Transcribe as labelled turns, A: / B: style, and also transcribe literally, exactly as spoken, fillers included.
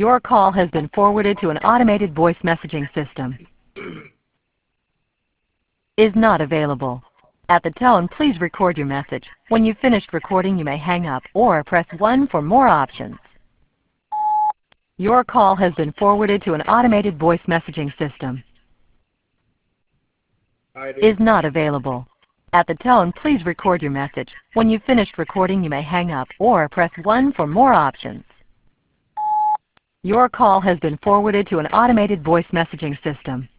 A: Your call has been forwarded to an automated voice messaging system. Is not available. At the tone, please record your message. When you've finished recording, you may hang up or press one for more options. Your call has been forwarded to an automated voice messaging system. Is not available. At the tone, please record your message. When you've finished recording, you may hang up or press one for more options. Your call has been forwarded to an automated voice messaging system.